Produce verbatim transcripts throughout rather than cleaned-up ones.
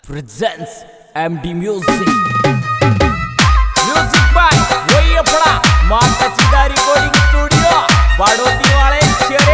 presents M D Music. Music by वही अपना माता चिदा रिकॉर्डिंग स्टूडियो बाड़ोती वाले शेरे।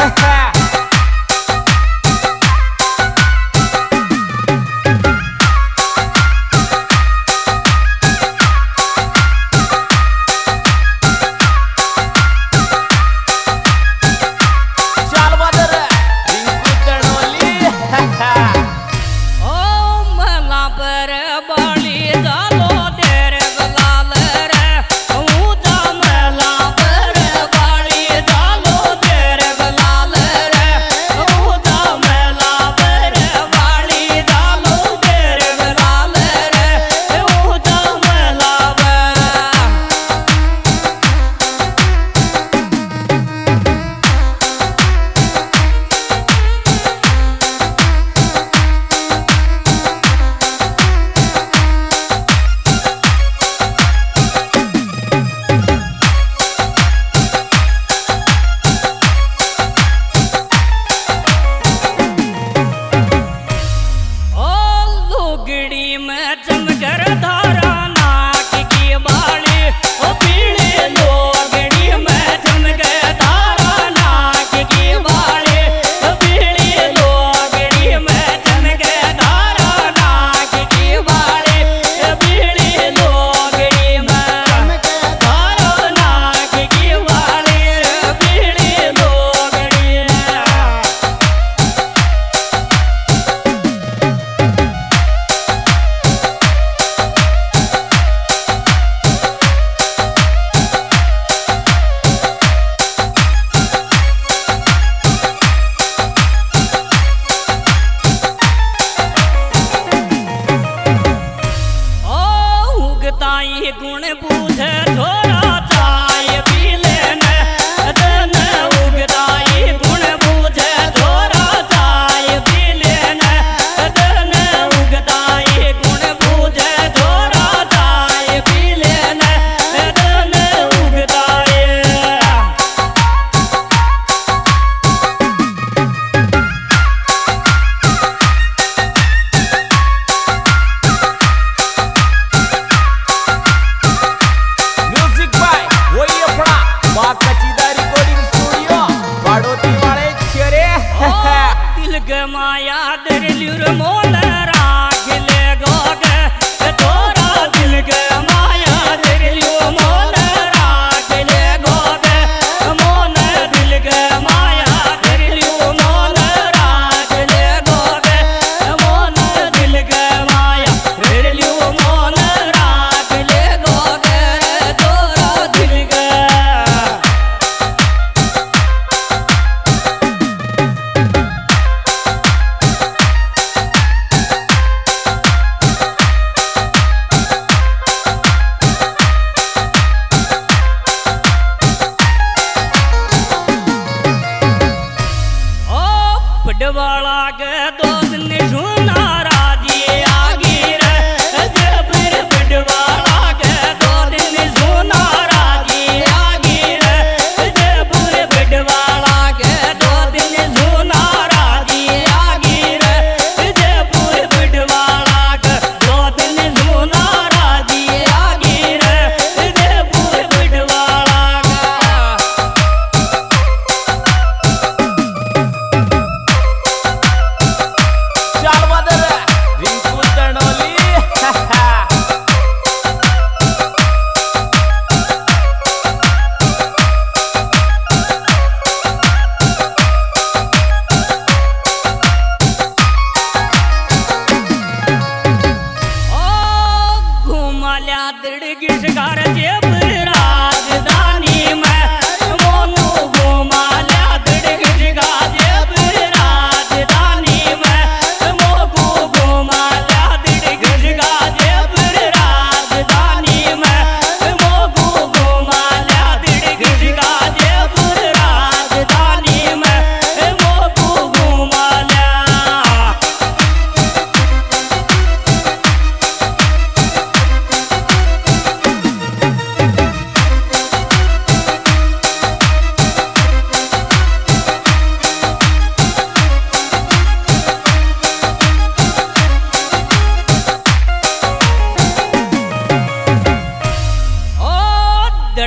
गुण बूझ थोड़ा चाय पी लेने दन उगदाई गुण बूझ थोड़ा चाय पी लेने दन उगदाई गुण बूझ थोड़ा चाय पी लेने दन उगदाई। माता चिदा रिकॉर्डिंग स्टूडियो बाड़ोती वाले शेरे। दिल गमाया दरलूर मोल राख ले गोगे तोरा दिल गमाया दरलूर मोल राख ले गोगे मोन दिल गमाया दरलूर मोल राख ले गोगे मोन दिल गमाया दरलूर मोल राख ले गोगे तोरा दिल ग पडवाला के दो दिन सुना राजी आगी रे जबर पडवाला के दो दिन सुना राजी आगी रे जबर पडवाला के दो दिन सुना राजी आगी रे जबर पडवाला के दो दिन सुना राजी आगी रे जबर पडवाला राजधानी में मोनू घुमाल्या दड़गजगा जेब राजधानी में मोगू घुमाल्या दड़गजगा जेब राजधानी में मोगू घुमाल्या दड़गजगा जेब राजधानी में मोगू घुमाल्या।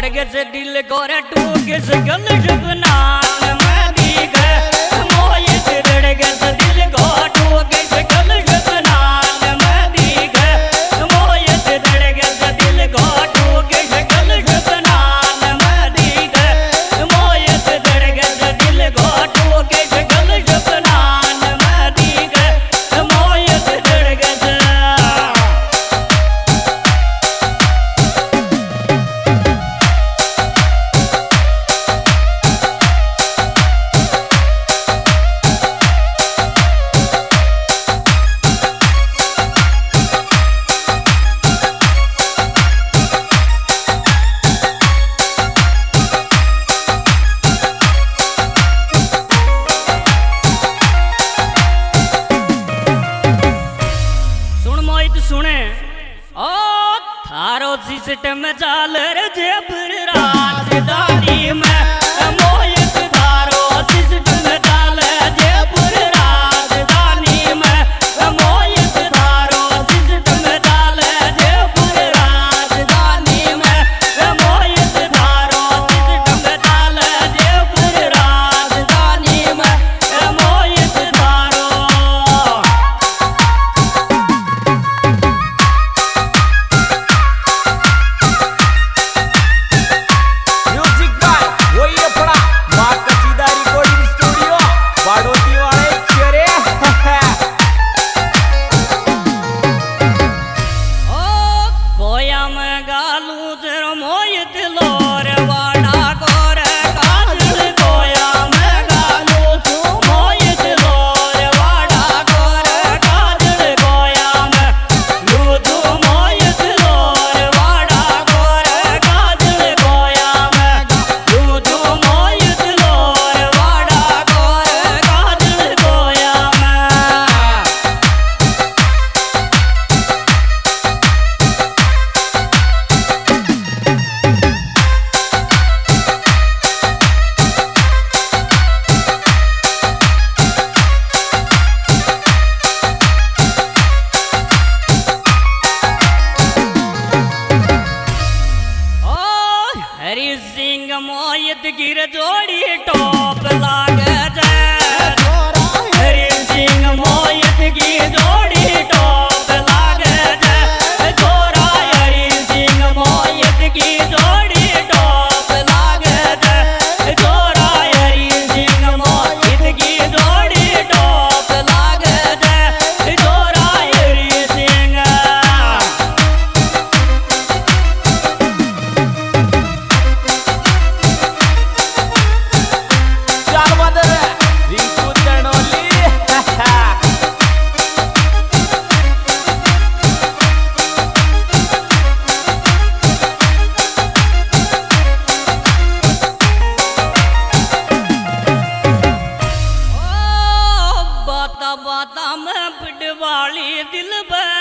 धड़के से दिल गोरे टूके से गल जबनान में दीग मोहित धड़के से दिल को टूके से गल जबनान में दीग मोहित धड़के से दिल को टूके से गल जबनान में दीग मोहित धड़के से दिल को टूके से गल जबनान में दीग मोहित धड़के से सुने ओ थारो सिस्टम चाल रे जबर राजधानी में मोहित थारो सिस्टम चाल जबर राजधानी में मोहित थारो सिस्टम चाल जबर राजधानी में मोहित थारो सिस्टम चाल जबर राजधानी में मोहित थारो मोहित गिर जोड़ी टॉप लागे हरि सिंह मोहित की जोड़ी टॉप लागे छोरा हरि सिंह मोहित की जोड़ी टॉप लागे छोरा हरि सिंह मोहित की जोड़ी टॉप लागे छोरा हरि सिंह बाता में पिटवाली दिल बे